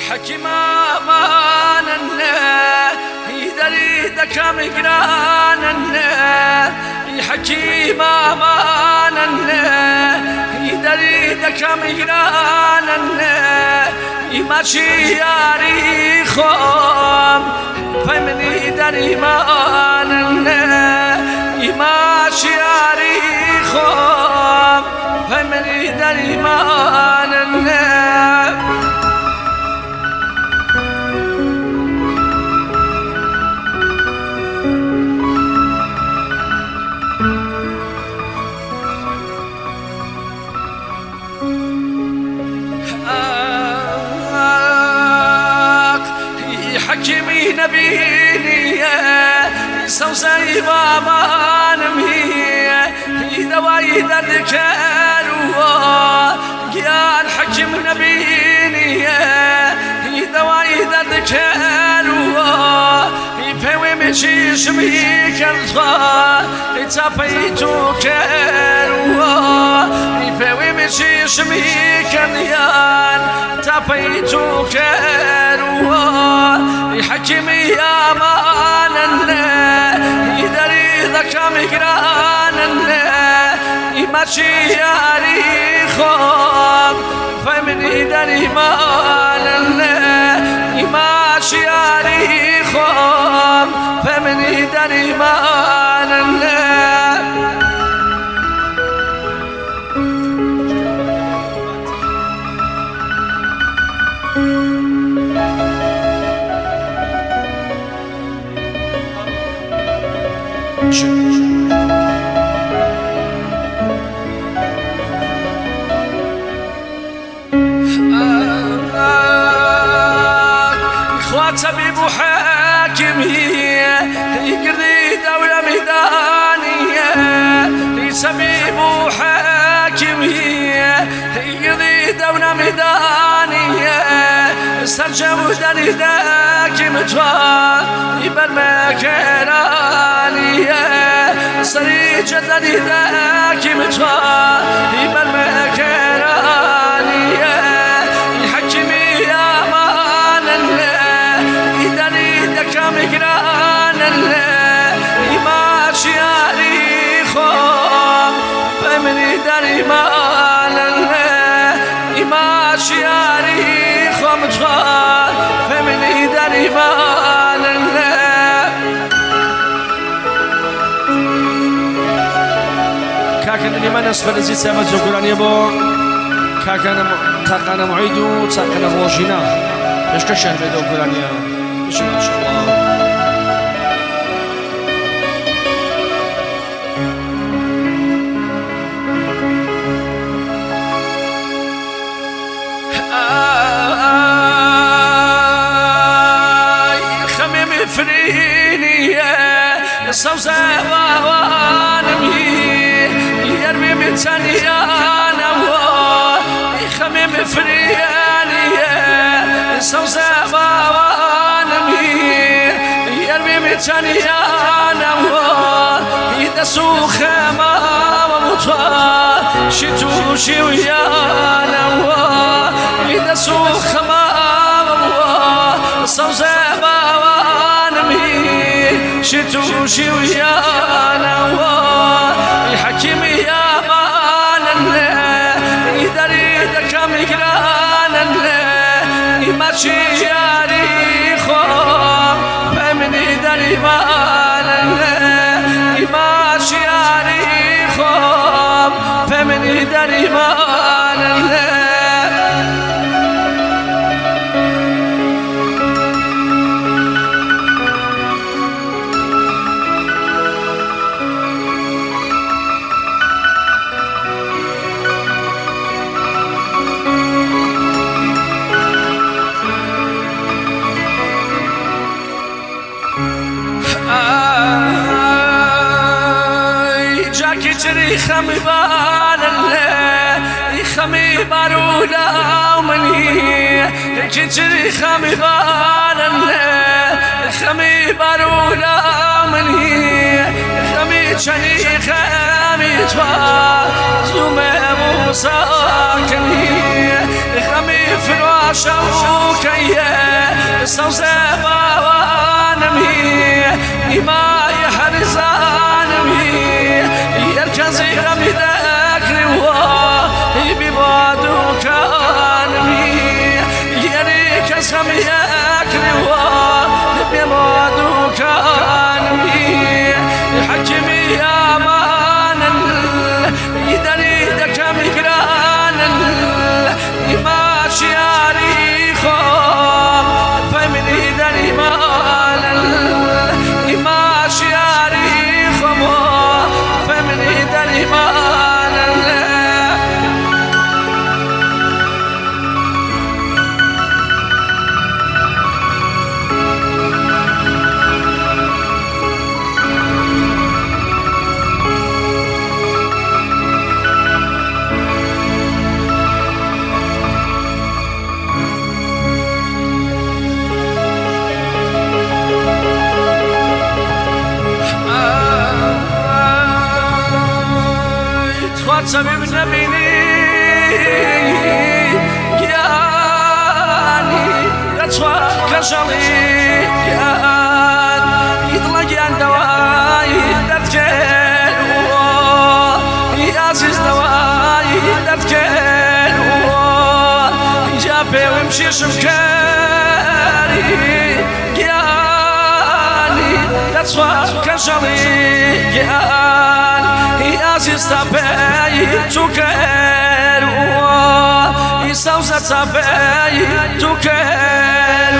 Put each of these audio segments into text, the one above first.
حكيم اماننا يدري دكام جراننا حكيم اماننا يدري دكام جراننا ماشي ياري خام فمني دري ماننا ماشي ياري خام فمني دري ماننا حكيمي نبيني سوسي بابا نمي دواي دردكالو يا الحكيم نبيني دواي دردكالو يبوي مشي شمي كالفا يتابيتو كالو يبوي مشي شمي كاليان تابيتو كالو حكيمي يا ماننا يدري ذكام جراننا يمشي ياري خام فمن يدري ماننا يمشي ياري خام فمن يدري ماننا طبيب وحاكمي يقضي دولة ميدانية طبيب وحاكمي يقضي دولة ميدانية سرجة مدني داكم توا يبر مكانانية سريجة دني داكم توا يبر مكانانية يحكمي يا ماننا كم جراننا يماشي ياري خام فمن يدري مالنا يماشي ياري خام فمن يدري مالنا كاكن اللي ما نسفل زي سامة زوجران يبو كاكن تاقنا معيدو تاقنا موجينا ايش كشهر بدو قرانيا ما شاء الله خميم فريني صوصة وانمي يرمي من ثانيانا خميم فريني صوصة يرمي متانيانا يدسو خما ومطا شتو شويانا يدسو خما صوصة بوانمي شتو شويانا يحكيمي يا ماننا يدري دكام جراننا يمشي ياري خام فمن يدري مالنا يمشي ياري خام فمن يدري مالنا جري خمي بالله خمي بارولا ومني جري خمي بالله خمي بارولا ومني خمي جني خمي توا زوم موسى كني خمي فراشة كيه استوزبا وانمي إما يحرزانمي يركزي غمي ذكري ببادو كانمي يركز غمي ذكري ببادو كانمي حكمي يا مانا يدري دكم قرانا ما شياري خوم فمن يدري مانا ما شياري خوم فمن يدري مانا سبب نبيني جاني رتوى كشلي جان يطلق عن دواي دتكن يا عزيز دواي دتكن جابي ومشي شمكاري جاني رتوى كشلي جان يا عزيز تبعي تكر يستوزع تبعي تكر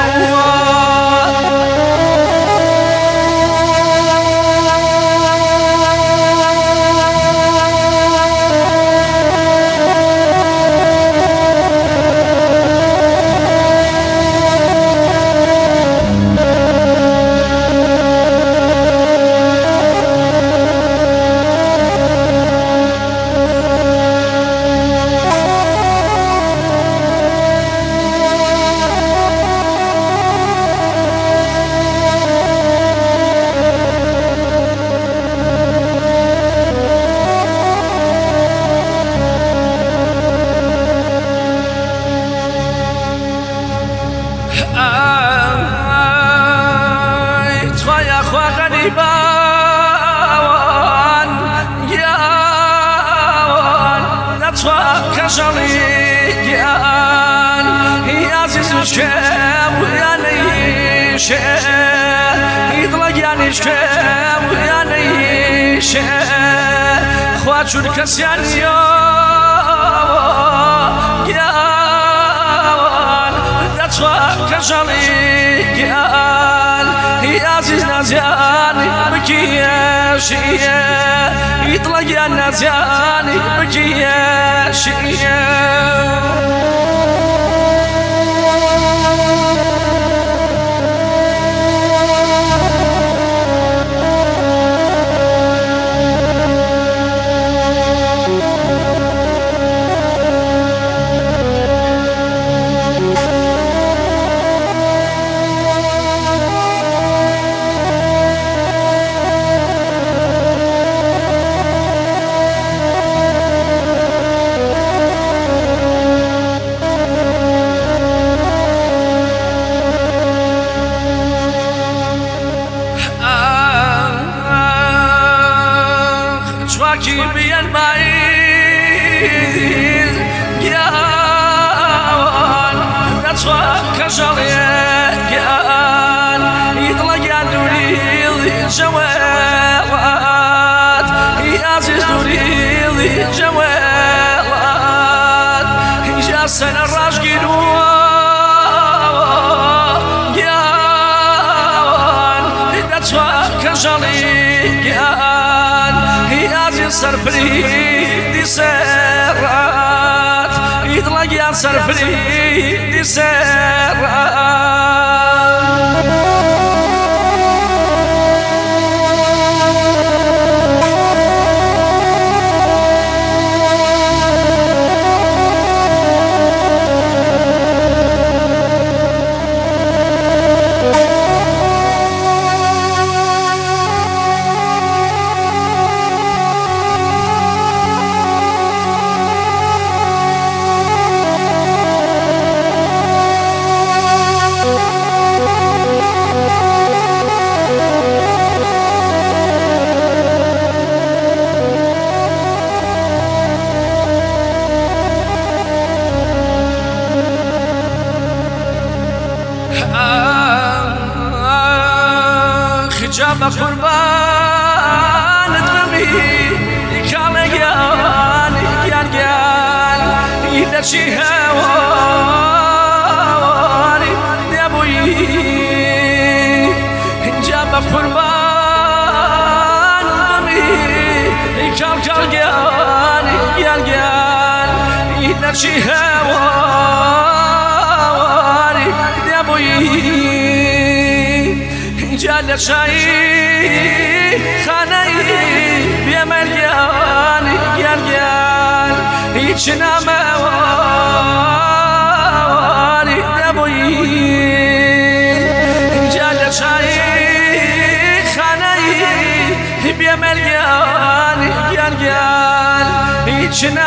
كشليان يا عزيز الشام ويا نيشة يطلق يا نيشة ويا نيشة خوات شو الكسيان يان دتوا كشليان يا عزيز نازيان بكيا شيا يطلق يا نازيان بكيا شيا بين بعيد جان نتوى كشليان يطلق عن دوري جوالات يا عزيز دوري جوالات جاسن الراشقين جان نتوى كشليان يا عزيز سرفري سرات يطلق يا سرفري سرات جاب قربانت بمي كان قال إذا شي هواني يا ابوي جاب قربان بمي كان قال إذا شي هواني يا ابوي جال شاي خاني بيمليان قال يجنا مواني نبوي جال شاي خاني بيمليان قال يجنا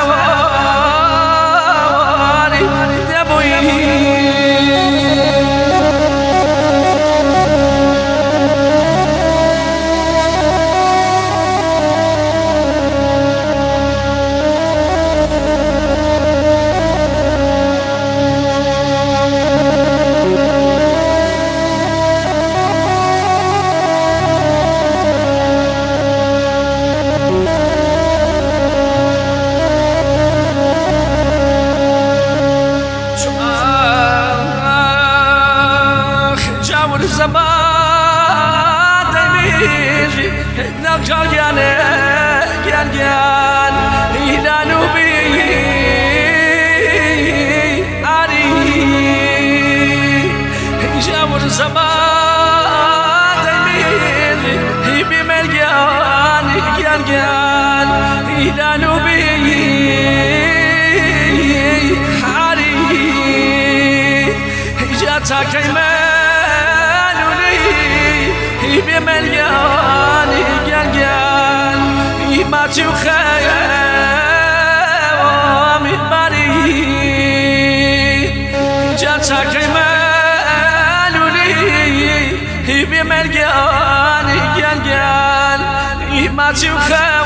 مواني نبوي الزمان دميجي نقشر قال إلى نبي علي جاور الزمان دميجي بملقان قال إلى نبي علي جاتا كيمان بمليان قال ما تخيم بري جاتا كمال لي بمليان قال ما تخيم